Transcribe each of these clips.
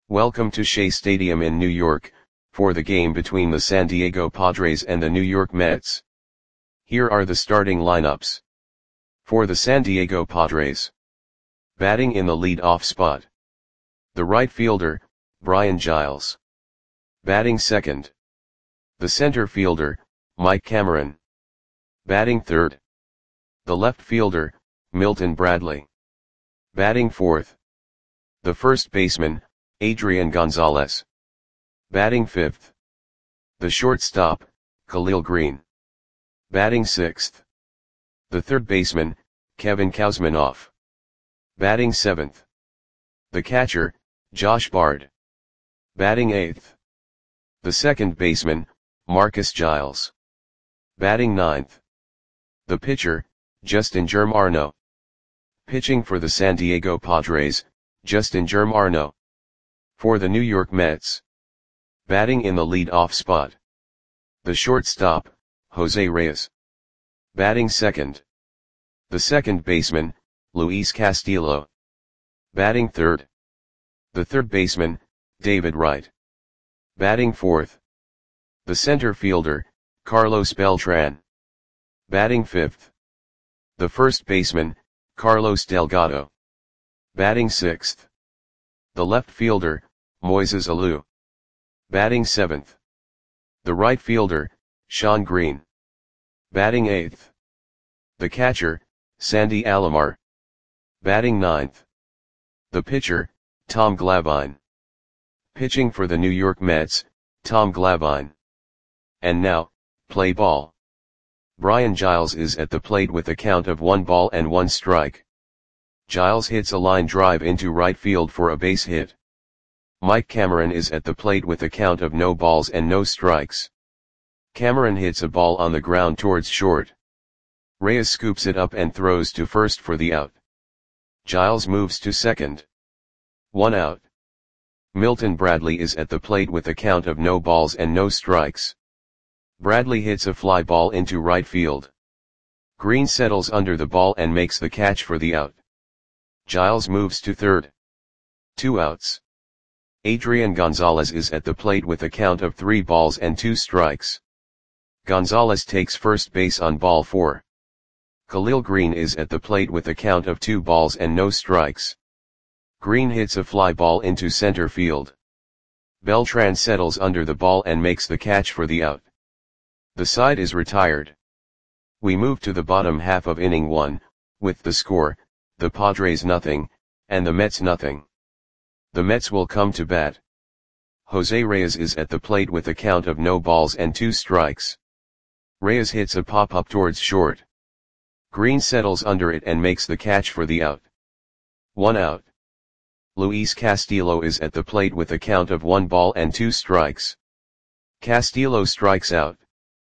Welcome to Shea Stadium in New York, for the game between the San Diego Padres and the New York Mets. Here are the starting lineups. For the San Diego Padres. Batting in the lead-off spot. The right fielder, Brian Giles. Batting second. The center fielder, Mike Cameron. Batting third. The left fielder, Milton Bradley. Batting fourth. The first baseman, Adrian Gonzalez. Batting fifth. The shortstop, Khalil Greene. Batting sixth. The third baseman, Kevin Kouzmanoff. Batting seventh. The catcher, Josh Bard. Batting eighth. The second baseman, Marcus Giles. Batting ninth. The pitcher, Justin Germano. Pitching for the San Diego Padres, Justin Germano. For the New York Mets. Batting in the lead-off spot. The shortstop, Jose Reyes. Batting second. The second baseman, Luis Castillo. Batting third. The third baseman, David Wright. Batting fourth. The center fielder, Carlos Beltran. Batting fifth. The first baseman, Carlos Delgado. Batting sixth. The left fielder, Moises Alou. Batting seventh. The right fielder, Shawn Green. Batting eighth. The catcher, Sandy Alomar. Batting ninth. The pitcher, Tom Glavine. Pitching for the New York Mets, Tom Glavine. And now, play ball. Brian Giles is at the plate with a count of 1 strike. Giles hits a line drive into right field for a base hit. Mike Cameron is at the plate with a count of 0 strikes. Cameron hits a ball on the ground towards short. Reyes scoops it up and throws to first for the out. Giles moves to second. 1 out. Milton Bradley is at the plate with a count of 0 strikes. Bradley hits a fly ball into right field. Green settles under the ball and makes the catch for the out. Giles moves to third. 2 outs. Adrian Gonzalez is at the plate with a count of 3 strikes. Gonzalez takes first base on ball 4. Khalil Greene is at the plate with a count of 2 balls and no strikes. Greene hits a fly ball into center field. Beltran settles under the ball and makes the catch for the out. The side is retired. We move to the bottom half of inning 1, with the score, the Padres nothing, and the Mets nothing. The Mets will come to bat. Jose Reyes is at the plate with a count of 0 strikes. Reyes hits a pop-up towards short. Greene settles under it and makes the catch for the out. 1 out. Luis Castillo is at the plate with a count of 1 strikes. Castillo strikes out.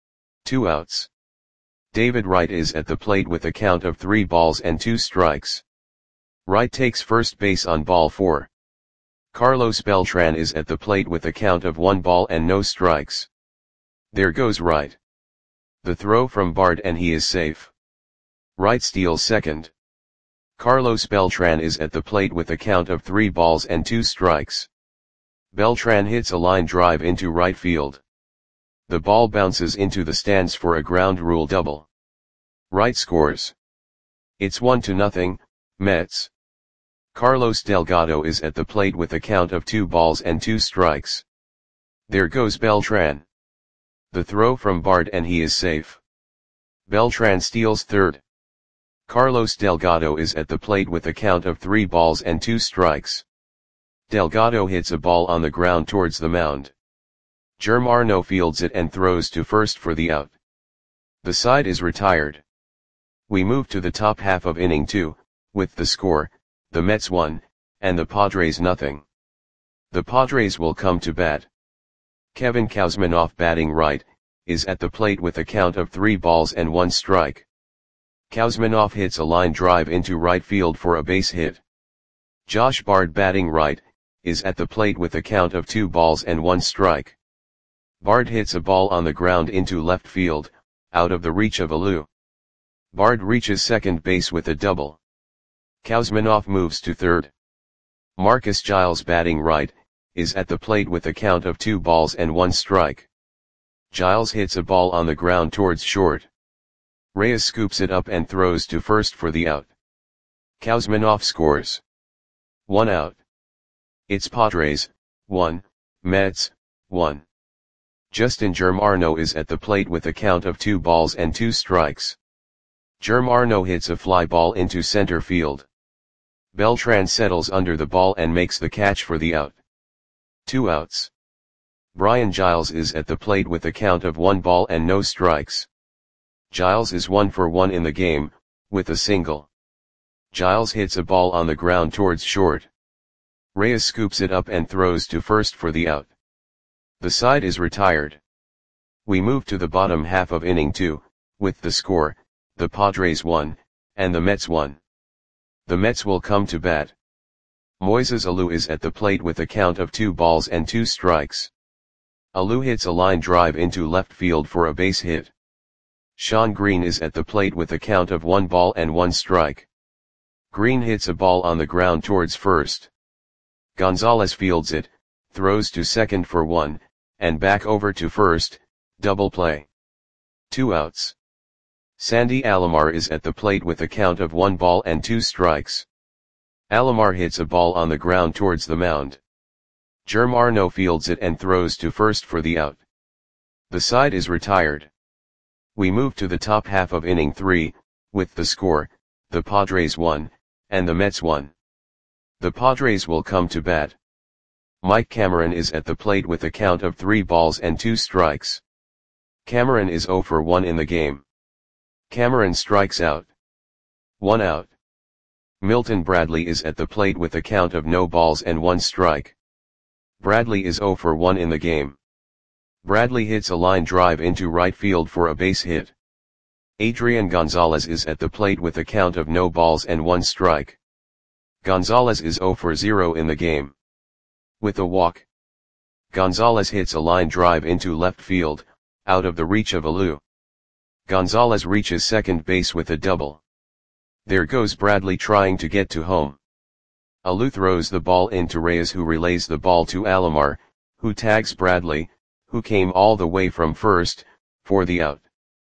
2 outs. David Wright is at the plate with a count of 3 strikes. Wright takes first base on ball 4. Carlos Beltran is at the plate with a count of 1 ball and no strikes. There goes Wright. The throw from Bard and he is safe. Wright steals second. Carlos Beltran is at the plate with a count of 3 strikes. Beltran hits a line drive into right field. The ball bounces into the stands for a ground rule double. Wright scores. It's 1-0, Mets. Carlos Delgado is at the plate with a count of 2 strikes. There goes Beltran. The throw from Bard and he is safe. Beltran steals third. Carlos Delgado is at the plate with a count of 3 strikes. Delgado hits a ball on the ground towards the mound. Germano fields it and throws to first for the out. The side is retired. We move to the top half of inning 2, with the score, the Mets 1, and the Padres nothing. The Padres will come to bat. Kevin Kouzmanoff batting right, is at the plate with a count of 3 balls and 1 strike. Kouzmanoff hits a line drive into right field for a base hit. Josh Bard batting right, is at the plate with a count of 2 balls and 1 strike. Bard hits a ball on the ground into left field, out of the reach of Alou. Bard reaches second base with a double. Kouzmanoff moves to third. Marcus Giles batting right, is at the plate with a count of 2 balls and 1 strike. Giles hits a ball on the ground towards short. Reyes scoops it up and throws to first for the out. Kuzminoff scores. 1 out. It's Padres, 1, Mets, 1. Justin Germano is at the plate with a count of 2 balls and 2 strikes. Germano hits a fly ball into center field. Beltran settles under the ball and makes the catch for the out. 2 outs. Brian Giles is at the plate with a count of 1 ball and no strikes. Giles is 1 for 1 in the game, with a single. Giles hits a ball on the ground towards short. Reyes scoops it up and throws to first for the out. The side is retired. We move to the bottom half of inning 2, with the score, the Padres 1, and the Mets 1. The Mets will come to bat. Moises Alou is at the plate with a count of 2 balls and 2 strikes. Alou hits a line drive into left field for a base hit. Sean Green is at the plate with a count of 1 ball and 1 strike. Green hits a ball on the ground towards first. Gonzalez fields it, throws to second for 1, and back over to first, double play. 2 outs. Sandy Alomar is at the plate with a count of 1 ball and 2 strikes. Alomar hits a ball on the ground towards the mound. Germano fields it and throws to first for the out. The side is retired. We move to the top half of inning 3, with the score, the Padres 1, and the Mets 1. The Padres will come to bat. Mike Cameron is at the plate with a count of 3 balls and 2 strikes. Cameron is 0 for 1 in the game. Cameron strikes out. 1 out. Milton Bradley is at the plate with a count of no balls and 1 strike. Bradley is 0 for 1 in the game. Bradley hits a line drive into right field for a base hit. Adrian Gonzalez is at the plate with a count of no balls and 1 strike. Gonzalez is 0 for 0 in the game. With a walk. Gonzalez hits a line drive into left field, out of the reach of Alou. Gonzalez reaches second base with a double. There goes Bradley trying to get to home. Alou throws the ball into Reyes, who relays the ball to Alomar, who tags Bradley, who came all the way from first, for the out.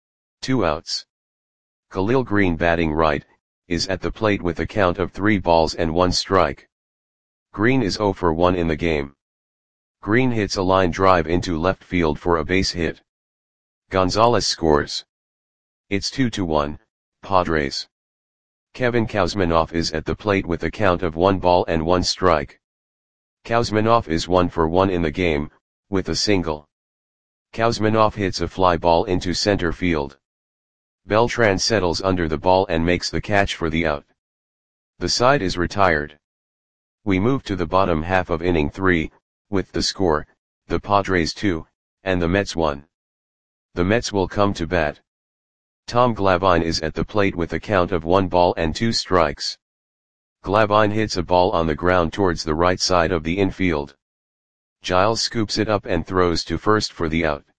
2 outs. Khalil Green, batting right, is at the plate with a count of 3 balls and 1 strike. Green is 0 for 1 in the game. Green hits a line drive into left field for a base hit. Gonzalez scores. It's 2-1, Padres. Kevin Kuzminoff is at the plate with a count of 1 ball and 1 strike. Kuzminoff is 1 for 1 in the game, with a single. Kuzminoff hits a fly ball into center field. Beltran settles under the ball and makes the catch for the out. The side is retired. We move to the bottom half of inning 3, with the score, the Padres 2, and the Mets 1. The Mets will come to bat. Tom Glavine is at the plate with a count of 1 ball and 2 strikes. Glavine hits a ball on the ground towards the right side of the infield. Giles scoops it up and throws to first for the out.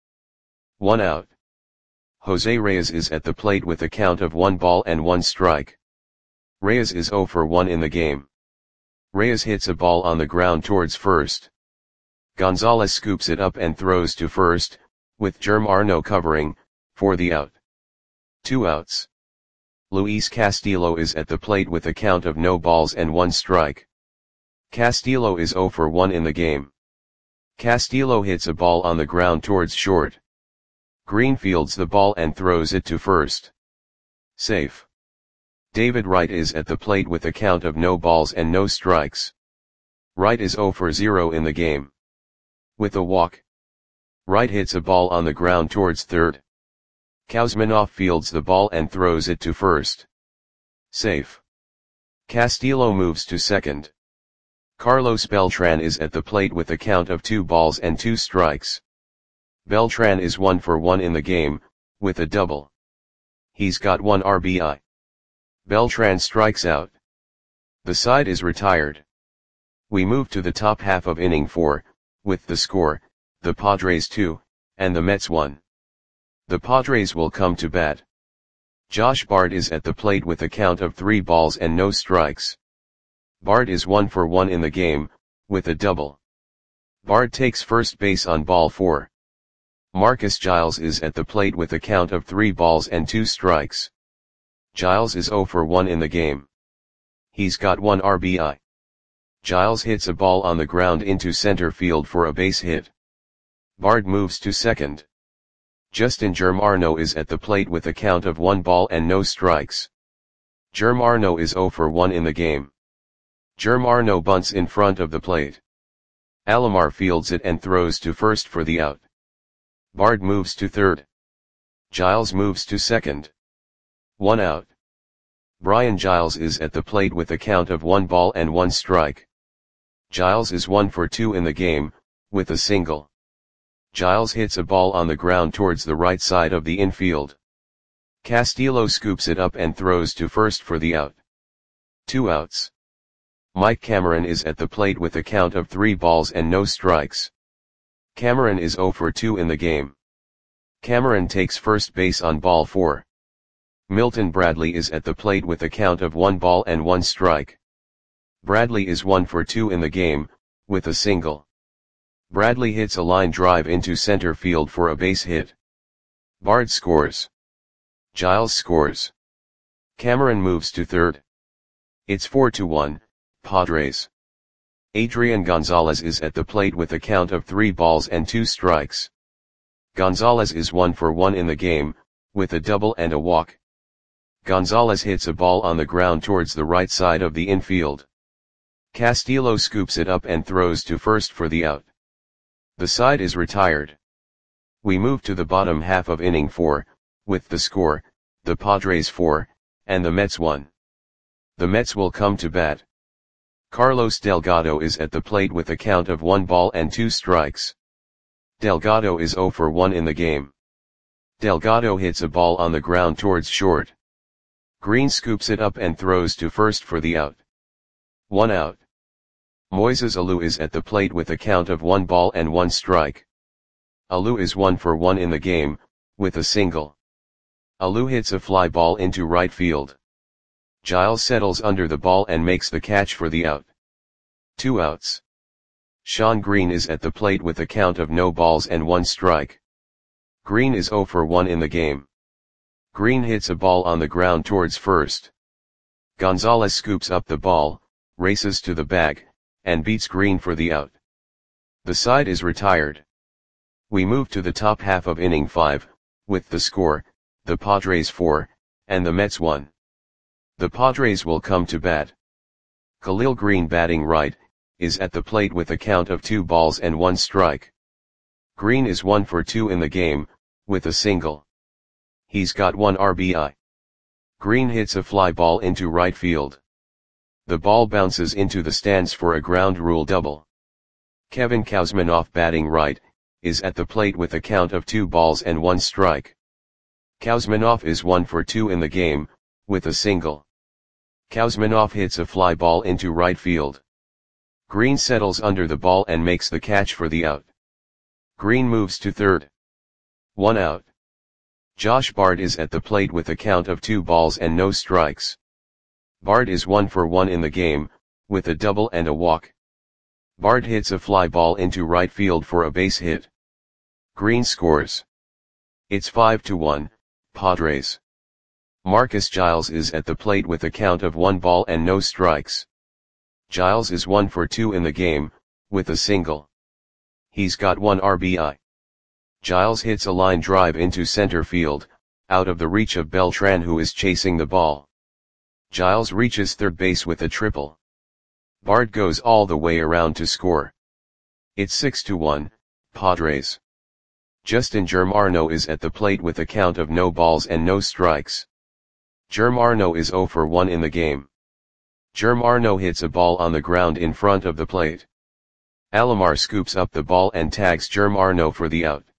1 out. Jose Reyes is at the plate with a count of 1 ball and 1 strike. Reyes is 0 for 1 in the game. Reyes hits a ball on the ground towards first. Gonzalez scoops it up and throws to first, with Germano covering, for the out. 2 outs. Luis Castillo is at the plate with a count of no balls and 1 strike. Castillo is 0 for 1 in the game. Castillo hits a ball on the ground towards short. Green fields the ball and throws it to first. Safe. David Wright is at the plate with a count of no balls and no strikes. Wright is 0 for 0 in the game. With a walk. Wright hits a ball on the ground towards third. Kuzminoff fields the ball and throws it to first. Safe. Castillo moves to second. Carlos Beltran is at the plate with a count of 2 balls and 2 strikes. Beltran is 1 for 1 in the game, with a double. He's got 1 RBI. Beltran strikes out. The side is retired. We move to the top half of inning 4, with the score, the Padres 2, and the Mets 1. The Padres will come to bat. Josh Bard is at the plate with a count of 3 balls and no strikes. Bard is 1 for 1 in the game, with a double. Bard takes first base on ball 4. Marcus Giles is at the plate with a count of 3 balls and 2 strikes. Giles is 0 for 1 in the game. He's got 1 RBI. Giles hits a ball on the ground into center field for a base hit. Bard moves to second. Justin Germano is at the plate with a count of 1 ball and no strikes. Germano is 0 for 1 in the game. Germano bunts in front of the plate. Alomar fields it and throws to first for the out. Bard moves to third. Giles moves to second. 1 out. Brian Giles is at the plate with a count of 1 ball and 1 strike. Giles is 1 for 2 in the game, with a single. Giles hits a ball on the ground towards the right side of the infield. Castillo scoops it up and throws to first for the out. 2 outs. Mike Cameron is at the plate with a count of 3 balls and no strikes. Cameron is 0 for 2 in the game. Cameron takes first base on ball 4. Milton Bradley is at the plate with a count of 1 ball and 1 strike. Bradley is 1 for 2 in the game, with a single. Bradley hits a line drive into center field for a base hit. Bard scores. Giles scores. Cameron moves to third. It's 4-1, Padres. Adrian Gonzalez is at the plate with a count of 3 balls and 2 strikes. Gonzalez is 1 for 1 in the game, with a double and a walk. Gonzalez hits a ball on the ground towards the right side of the infield. Castillo scoops it up and throws to first for the out. The side is retired. We move to the bottom half of inning 4, with the score, the Padres 4, and the Mets 1. The Mets will come to bat. Carlos Delgado is at the plate with a count of 1 ball and 2 strikes. Delgado is 0 for 1 in the game. Delgado hits a ball on the ground towards short. Green scoops it up and throws to first for the out. 1 out. Moises Alou is at the plate with a count of 1 ball and 1 strike. Alou is 1 for 1 in the game, with a single. Alou hits a fly ball into right field. Giles settles under the ball and makes the catch for the out. 2 outs. Sean Green is at the plate with a count of no balls and 1 strike. Green is 0 for 1 in the game. Green hits a ball on the ground towards first. Gonzalez scoops up the ball, races to the bag, and beats Green for the out. The side is retired. We move to the top half of inning 5, with the score, the Padres 4, and the Mets 1. The Padres will come to bat. Khalil Green, batting right, is at the plate with a count of 2 balls and 1 strike. Green is 1 for 2 in the game, with a single. He's got 1 RBI. Green hits a fly ball into right field. The ball bounces into the stands for a ground rule double. Kevin Kouzmanoff, batting right, is at the plate with a count of 2 balls and 1 strike. Kouzmanoff is 1 for 2 in the game, with a single. Kouzmanoff hits a fly ball into right field. Green settles under the ball and makes the catch for the out. Green moves to third. 1 out. Josh Bard is at the plate with a count of 2 balls and no strikes. Bard is 1 for 1 in the game, with a double and a walk. Bard hits a fly ball into right field for a base hit. Green scores. It's 5-1, Padres. Marcus Giles is at the plate with a count of 1 ball and no strikes. Giles is 1 for 2 in the game, with a single. He's got 1 RBI. Giles hits a line drive into center field, out of the reach of Beltran, who is chasing the ball. Giles reaches third base with a triple. Bard goes all the way around to score. It's 6-1, Padres. Justin Germano is at the plate with a count of no balls and no strikes. Germano is 0 for 1 in the game. Germano hits a ball on the ground in front of the plate. Alomar scoops up the ball and tags Germano for the out.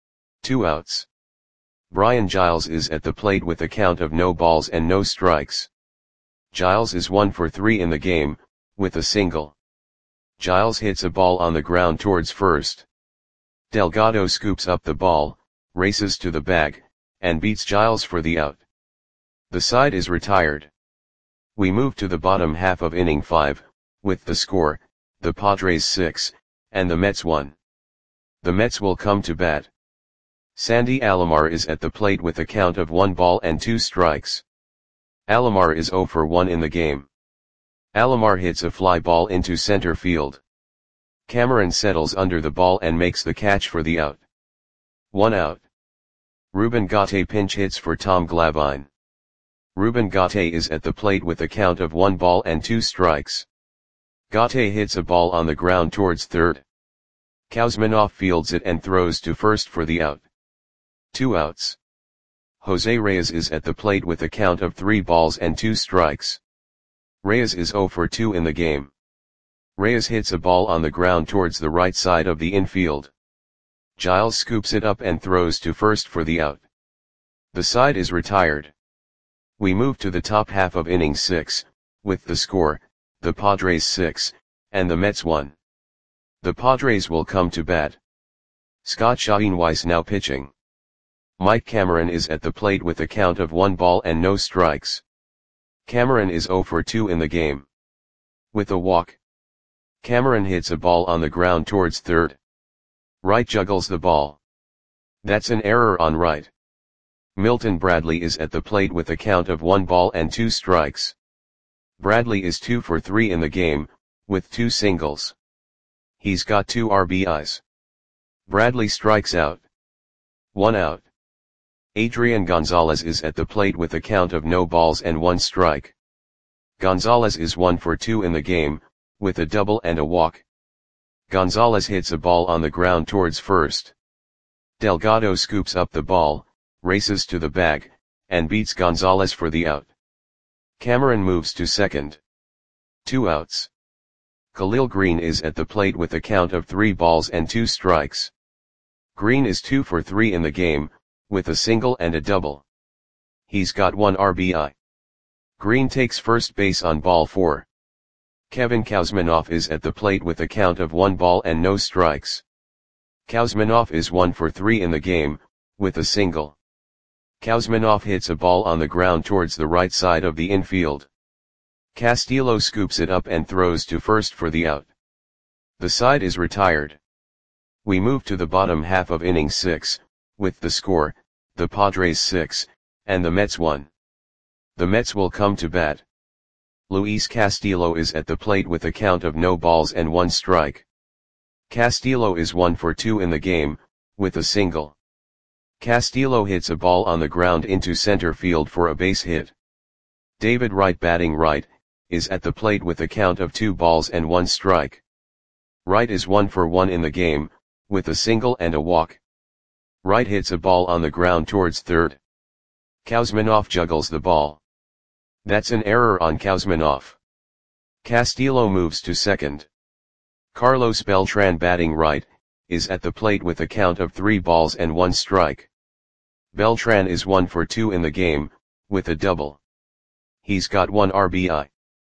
2 outs. Brian Giles is at the plate with a count of no balls and no strikes. Giles is 1 for 3 in the game, with a single. Giles hits a ball on the ground towards first. Delgado scoops up the ball, races to the bag, and beats Giles for the out. The side is retired. We move to the bottom half of inning 5, with the score, the Padres 6, and the Mets 1. The Mets will come to bat. Sandy Alomar is at the plate with a count of 1 ball and 2 strikes. Alomar is 0 for 1 in the game. Alomar hits a fly ball into center field. Cameron settles under the ball and makes the catch for the out. 1 out. Ruben Gatte pinch hits for Tom Glavine. Ruben Gatte is at the plate with a count of 1 ball and 2 strikes. Gatte hits a ball on the ground towards third. Kuzminoff fields it and throws to first for the out. 2 outs. Jose Reyes is at the plate with a count of 3 balls and 2 strikes. Reyes is 0 for 2 in the game. Reyes hits a ball on the ground towards the right side of the infield. Giles scoops it up and throws to first for the out. The side is retired. We move to the top half of inning 6, with the score, the Padres 6, and the Mets 1. The Padres will come to bat. Scott Schoenweis now pitching. Mike Cameron is at the plate with a count of 1 ball and no strikes. Cameron is 0 for 2 in the game. With a walk. Cameron hits a ball on the ground towards third. Wright juggles the ball. That's an error on Wright. Milton Bradley is at the plate with a count of 1 ball and 2 strikes. Bradley is 2 for 3 in the game, with 2 singles. He's got 2 RBIs. Bradley strikes out. 1 out. Adrian Gonzalez is at the plate with a count of no balls and 1 strike. Gonzalez is 1 for 2 in the game, with a double and a walk. Gonzalez hits a ball on the ground towards first. Delgado scoops up the ball, races to the bag, and beats Gonzalez for the out. Cameron moves to second. 2 outs. Khalil Green is at the plate with a count of 3 balls and 2 strikes. Green is 2 for 3 in the game, with a single and a double. He's got 1 RBI. Green takes first base on ball 4. Kevin Kuzminoff is at the plate with a count of 1 ball and no strikes. Kuzminoff is 1 for 3 in the game, with a single. Kuzminoff hits a ball on the ground towards the right side of the infield. Castillo scoops it up and throws to first for the out. The side is retired. We move to the bottom half of inning 6, with the score, the Padres 6, and the Mets 1. The Mets will come to bat. Luis Castillo is at the plate with a count of no balls and 1 strike. Castillo is 1 for 2 in the game, with a single. Castillo hits a ball on the ground into center field for a base hit. David Wright batting right, is at the plate with a count of 2 balls and 1 strike. Wright is 1 for 1 in the game, with a single and a walk. Wright hits a ball on the ground towards third. Kuzminoff juggles the ball. That's an error on Kuzminoff. Castillo moves to second. Carlos Beltran batting right, is at the plate with a count of 3 balls and 1 strike. Beltran is 1 for 2 in the game, with a double. He's got 1 RBI.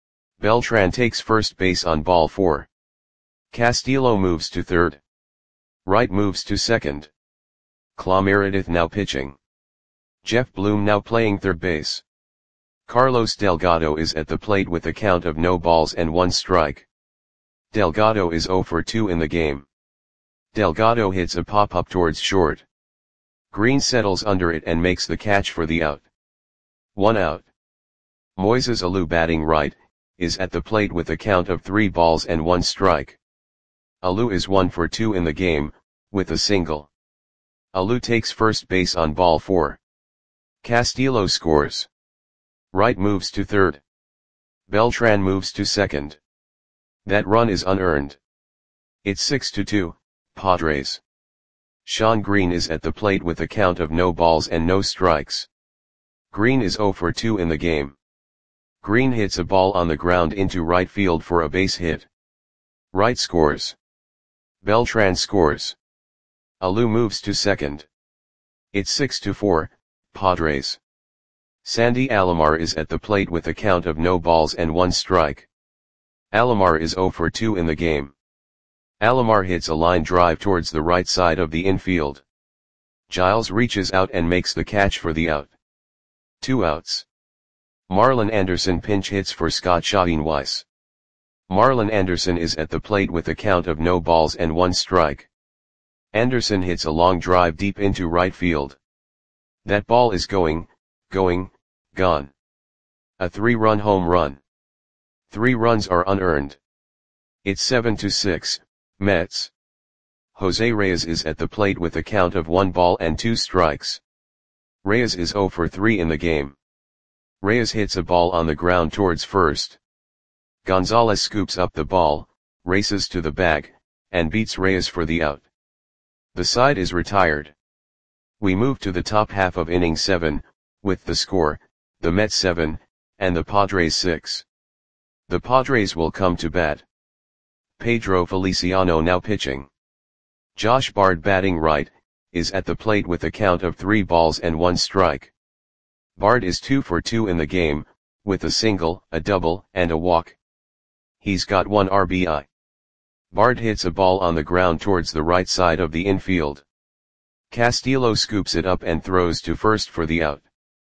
Beltran takes first base on ball 4. Castillo moves to third. Wright moves to second. Clay Meredith now pitching. Jeff Bloom now playing third base. Carlos Delgado is at the plate with a count of no balls and 1 strike. Delgado is 0 for 2 in the game. Delgado hits a pop-up towards short. Green settles under it and makes the catch for the out. 1 out. Moises Alou batting right, is at the plate with a count of 3 balls and 1 strike. Alou is 1 for 2 in the game, with a single. Alou takes first base on ball 4. Castillo scores. Wright moves to third. Beltran moves to second. That run is unearned. It's 6-2, Padres. Sean Green is at the plate with a count of no balls and no strikes. Green is 0 for 2 in the game. Green hits a ball on the ground into right field for a base hit. Wright scores. Beltran scores. Alou moves to second. It's 6-4, Padres. Sandy Alomar is at the plate with a count of no balls and 1 strike. Alomar is 0 for 2 in the game. Alomar hits a line drive towards the right side of the infield. Giles reaches out and makes the catch for the out. 2 outs. Marlon Anderson pinch hits for Scott Schoenweis. Marlon Anderson is at the plate with a count of no balls and one strike. Anderson hits a long drive deep into right field. That ball is going, gone. A 3-run home run. 3 runs are unearned. It's 7-6, Mets. Jose Reyes is at the plate with a count of 1 ball and 2 strikes. Reyes is 0 for 3 in the game. Reyes hits a ball on the ground towards first. Gonzalez scoops up the ball, races to the bag, and beats Reyes for the out. The side is retired. We move to the top half of inning 7, with the score, the Mets 7, and the Padres 6. The Padres will come to bat. Pedro Feliciano now pitching. Josh Bard batting right, is at the plate with a count of 3 balls and 1 strike. Bard is 2 for 2 in the game, with a single, a double, and a walk. He's got 1 RBI. Bard hits a ball on the ground towards the right side of the infield. Castillo scoops it up and throws to first for the out.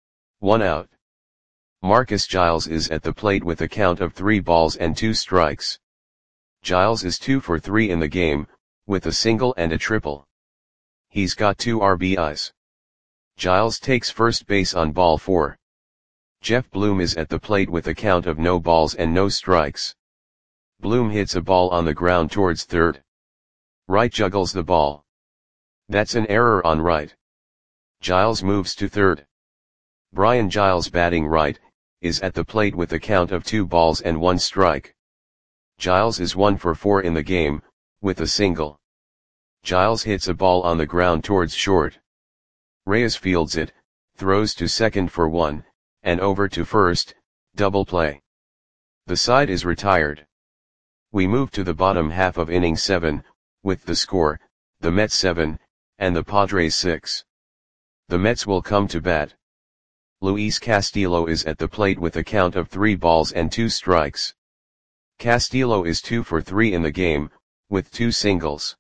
1 out. Marcus Giles is at the plate with a count of 3 balls and 2 strikes. Giles is 2 for 3 in the game, with a single and a triple. He's got 2 RBIs. Giles takes first base on ball 4. Jeff Bloom is at the plate with a count of no balls and no strikes. Bloom hits a ball on the ground towards third. Right juggles the ball. That's an error on right. Giles moves to third. Brian Giles batting right, is at the plate with a count of 2 balls and 1 strike. Giles is 1 for 4 in the game, with a single. Giles hits a ball on the ground towards short. Reyes fields it, throws to second for 1, and over to first, double play. The side is retired. We move to the bottom half of inning 7, with the score, the Mets 7, and the Padres 6. The Mets will come to bat. Luis Castillo is at the plate with a count of 3 balls and 2 strikes. Castillo is 2 for 3 in the game, with 2 singles.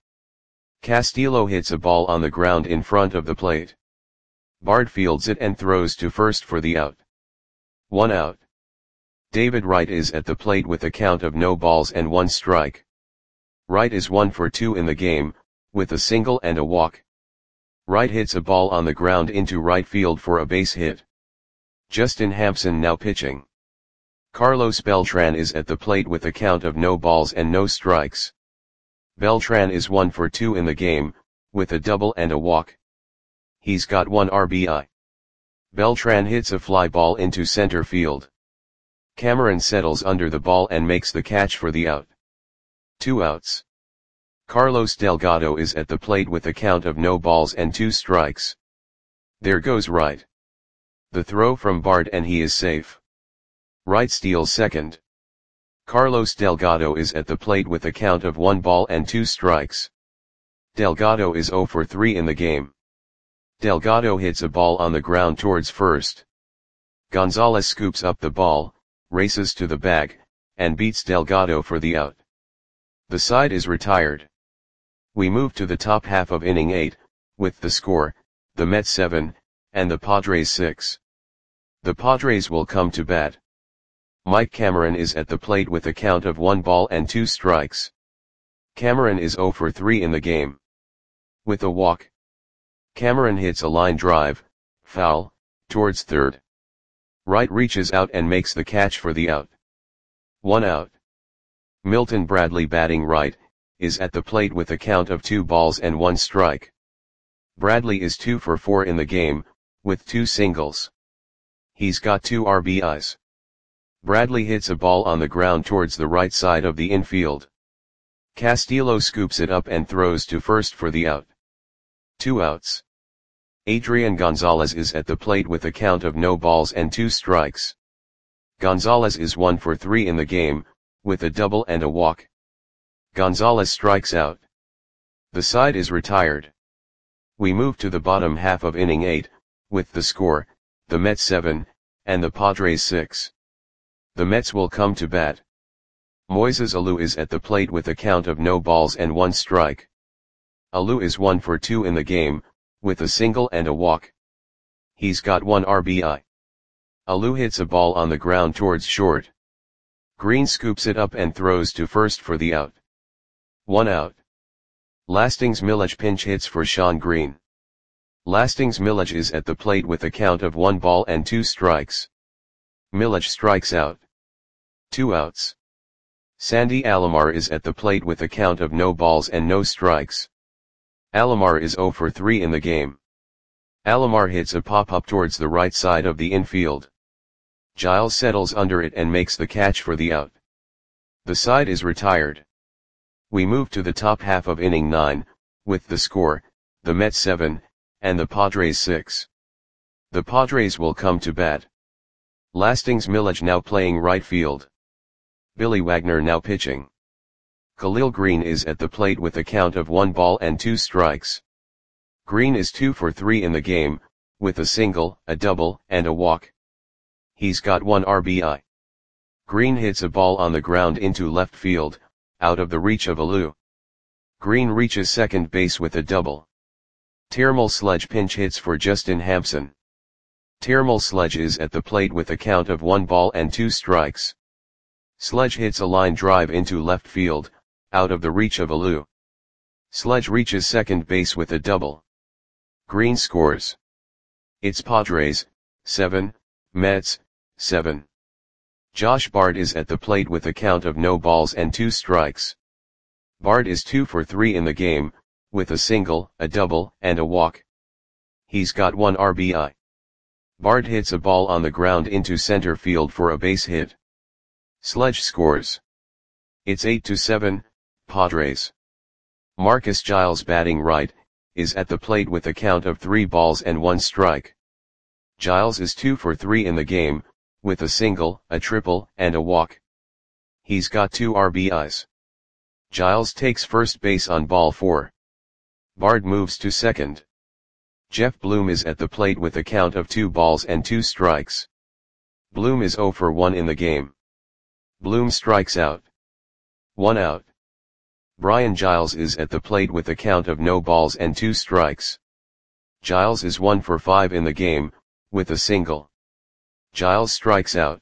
Castillo hits a ball on the ground in front of the plate. Bard fields it and throws to first for the out. 1 out. David Wright is at the plate with a count of no balls and 1 strike. Wright is 1 for 2 in the game, with a single and a walk. Wright hits a ball on the ground into right field for a base hit. Justin Hampson now pitching. Carlos Beltran is at the plate with a count of no balls and no strikes. Beltran is 1 for 2 in the game, with a double and a walk. He's got 1 RBI. Beltran hits a fly ball into center field. Cameron settles under the ball and makes the catch for the out. 2 outs. Carlos Delgado is at the plate with a count of no balls and 2 strikes. There goes Wright. The throw from Bard and he is safe. Wright steals second. Carlos Delgado is at the plate with a count of 1 ball and 2 strikes. Delgado is 0 for 3 in the game. Delgado hits a ball on the ground towards first. Gonzalez scoops up the ball, races to the bag, and beats Delgado for the out. The side is retired. We move to the top half of inning 8, with the score, the Mets 7, and the Padres 6. The Padres will come to bat. Mike Cameron is at the plate with a count of 1 ball and 2 strikes. Cameron is 0 for 3 in the game. With a walk. Cameron hits a line drive, foul, towards third. Wright reaches out and makes the catch for the out. 1 out. Milton Bradley batting right, is at the plate with a count of 2 balls and 1 strike. Bradley is 2 for 4 in the game, with 2 singles. He's got 2 RBIs. Bradley hits a ball on the ground towards the right side of the infield. Castillo scoops it up and throws to first for the out. 2 outs. Adrian Gonzalez is at the plate with a count of no balls and 2 strikes. Gonzalez is 1 for 3 in the game, with a double and a walk. Gonzalez strikes out. The side is retired. We move to the bottom half of inning 8, with the score, the Mets 7, and the Padres 6. The Mets will come to bat. Moises Alou is at the plate with a count of no balls and 1 strike. Alou is 1 for 2 in the game, with a single and a walk. He's got 1 RBI. Alou hits a ball on the ground towards short. Green scoops it up and throws to first for the out. 1 out. Lastings Milledge pinch hits for Shawn Green. Lastings Milledge is at the plate with a count of 1 ball and 2 strikes. Milledge strikes out. 2 outs. Sandy Alomar is at the plate with a count of no balls and no strikes. Alomar is 0 for 3 in the game. Alomar hits a pop-up towards the right side of the infield. Giles settles under it and makes the catch for the out. The side is retired. We move to the top half of inning 9, with the score, the Mets 7, and the Padres 6. The Padres will come to bat. Lastings Milledge now playing right field. Billy Wagner now pitching. Khalil Green is at the plate with a count of 1 ball and 2 strikes. Green is 2 for 3 in the game, with a single, a double, and a walk. He's got 1 RBI. Green hits a ball on the ground into left field, out of the reach of Alou. Green reaches second base with a double. Termal Sledge pinch hits for Justin Hampson. Termal Sledge is at the plate with a count of 1 ball and 2 strikes. Sledge hits a line drive into left field, out of the reach of Alou. Sledge reaches second base with a double. Green scores. It's Padres, 7, Mets, 7. Josh Bard is at the plate with a count of no balls and 2 strikes. Bard is 2 for 3 in the game, with a single, a double, and a walk. He's got 1 RBI. Bard hits a ball on the ground into center field for a base hit. Sledge scores. It's 8-7, Padres. Marcus Giles batting right, is at the plate with a count of 3 balls and 1 strike. Giles is 2 for 3 in the game, with a single, a triple, and a walk. He's got 2 RBIs. Giles takes first base on ball 4. Bard moves to second. Jeff Bloom is at the plate with a count of 2 balls and 2 strikes. Bloom is 0 for 1 in the game. Bloom strikes out. 1 out. Brian Giles is at the plate with a count of no balls and 2 strikes. Giles is 1 for 5 in the game, with a single. Giles strikes out.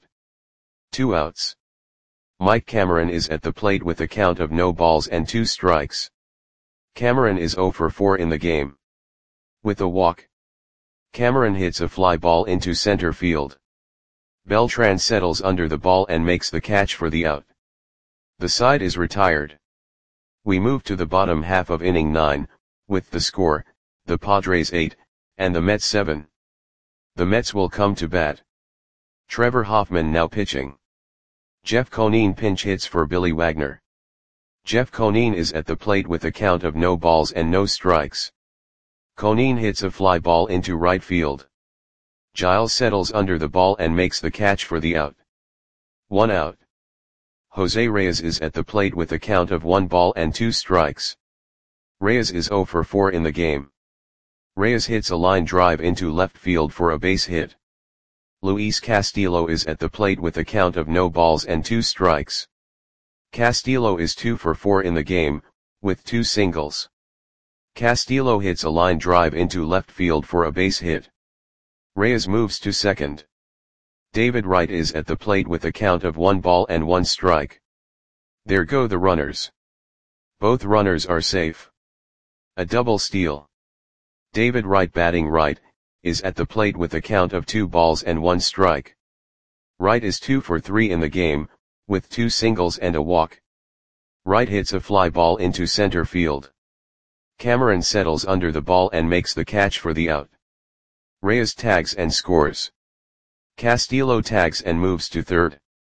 2 outs. Mike Cameron is at the plate with a count of no balls and 2 strikes. Cameron is 0 for 4 in the game. With a walk. Cameron hits a fly ball into center field. Beltran settles under the ball and makes the catch for the out. The side is retired. We move to the bottom half of inning 9, with the score, the Padres 8, and the Mets 7. The Mets will come to bat. Trevor Hoffman now pitching. Jeff Conine pinch hits for Billy Wagner. Jeff Conine is at the plate with a count of no balls and no strikes. Conine hits a fly ball into right field. Giles settles under the ball and makes the catch for the out. 1 out. Jose Reyes is at the plate with a count of 1 ball and 2 strikes. Reyes is 0 for 4 in the game. Reyes hits a line drive into left field for a base hit. Luis Castillo is at the plate with a count of no balls and 2 strikes. Castillo is 2 for 4 in the game, with 2 singles. Castillo hits a line drive into left field for a base hit. Reyes moves to second. David Wright is at the plate with a count of 1 ball and 1 strike. There go the runners. Both runners are safe. A double steal. David Wright batting right, is at the plate with a count of 2 balls and 1 strike. Wright is 2 for 3 in the game, with 2 singles and a walk. Wright hits a fly ball into center field. Cameron settles under the ball and makes the catch for the out. Reyes tags and scores. Castillo tags and moves to third.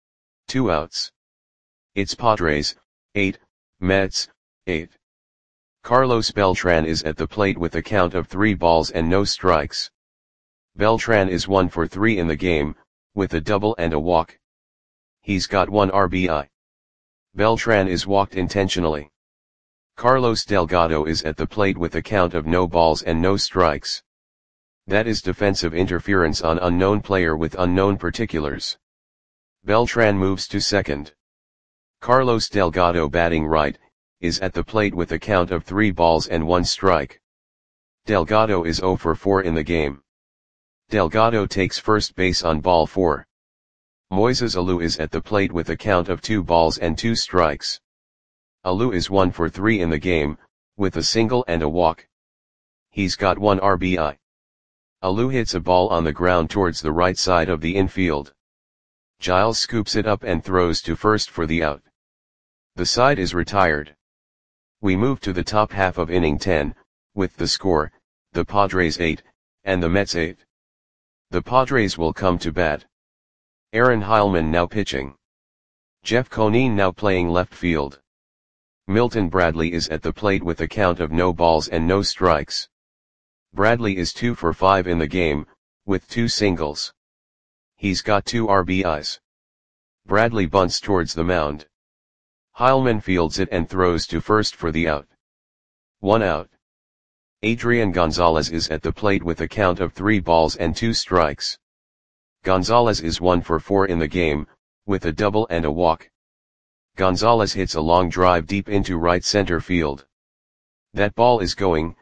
2 outs. It's Padres, 8, Mets, 8. Carlos Beltran is at the plate with a count of 3 balls and no strikes. Beltran is 1 for 3 in the game, with a double and a walk. He's got 1 RBI. Beltran is walked intentionally. Carlos Delgado is at the plate with a count of no balls and no strikes. That is defensive interference on unknown player with unknown particulars. Beltran moves to second. Carlos Delgado batting right, is at the plate with a count of 3 balls and 1 strike. Delgado is 0 for 4 in the game. Delgado takes first base on ball 4. Moises Alou is at the plate with a count of 2 balls and 2 strikes. Alou is 1 for 3 in the game, with a single and a walk. He's got 1 RBI. Alou hits a ball on the ground towards the right side of the infield. Giles scoops it up and throws to first for the out. The side is retired. We move to the top half of inning 10, with the score, the Padres 8, and the Mets 8. The Padres will come to bat. Aaron Heilman now pitching. Jeff Conine now playing left field. Milton Bradley is at the plate with a count of no balls and no strikes. Bradley is 2 for 5 in the game, with 2 singles. He's got 2 RBIs. Bradley bunts towards the mound. Heilman fields it and throws to first for the out. 1 out. Adrian Gonzalez is at the plate with a count of 3 balls and 2 strikes. Gonzalez is 1 for 4 in the game, with a double and a walk. Gonzalez hits a long drive deep into right center field. That ball is going,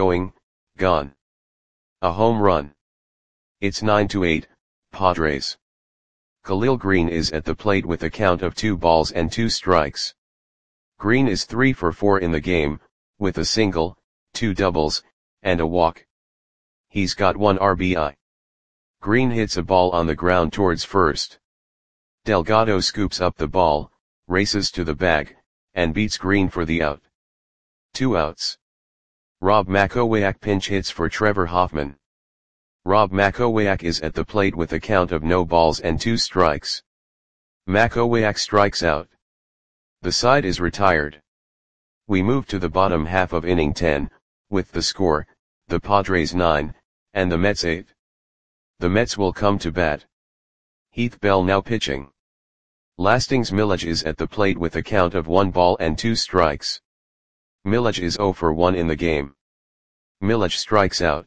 gone. A home run. It's 9-8, Padres. Khalil Green is at the plate with a count of 2 balls and 2 strikes. Green is 3 for 4 in the game, with a single, 2 doubles, and a walk. He's got 1 RBI. Green hits a ball on the ground towards first. Delgado scoops up the ball, races to the bag, and beats Green for the out. 2 outs. Rob Makowiak pinch hits for Trevor Hoffman. Rob Makowiak is at the plate with a count of no balls and 2 strikes. Makowiak strikes out. The side is retired. We move to the bottom half of inning 10, with the score, the Padres 9, and the Mets 8. The Mets will come to bat. Heath Bell now pitching. Lastings Milledge is at the plate with a count of 1 ball and 2 strikes. Milledge is 0 for 1 in the game. Milledge strikes out.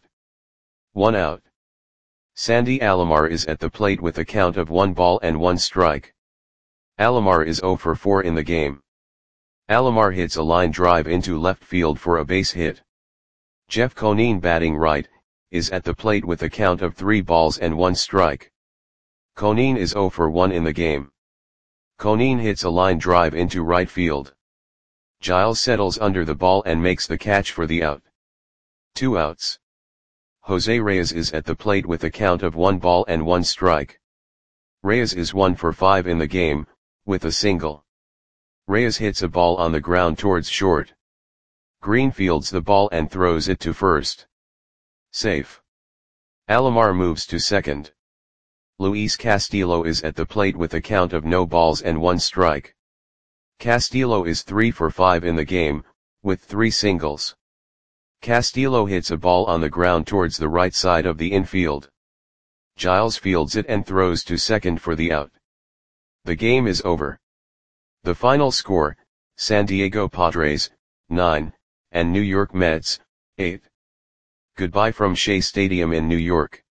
1 out. Sandy Alomar is at the plate with a count of 1 ball and 1 strike. Alomar is 0 for 4 in the game. Alomar hits a line drive into left field for a base hit. Jeff Conine batting right, is at the plate with a count of 3 balls and 1 strike. Conine is 0 for 1 in the game. Conine hits a line drive into right field. Giles settles under the ball and makes the catch for the out. 2 outs. Jose Reyes is at the plate with a count of 1 ball and 1 strike. Reyes is 1 for 5 in the game, with a single. Reyes hits a ball on the ground towards short. Green fields the ball and throws it to first. Safe. Alomar moves to second. Luis Castillo is at the plate with a count of no balls and 1 strike. Castillo is 3 for 5 in the game, with 3 singles. Castillo hits a ball on the ground towards the right side of the infield. Giles fields it and throws to second for the out. The game is over. The final score, San Diego Padres, 9, and New York Mets, 8. Goodbye from Shea Stadium in New York.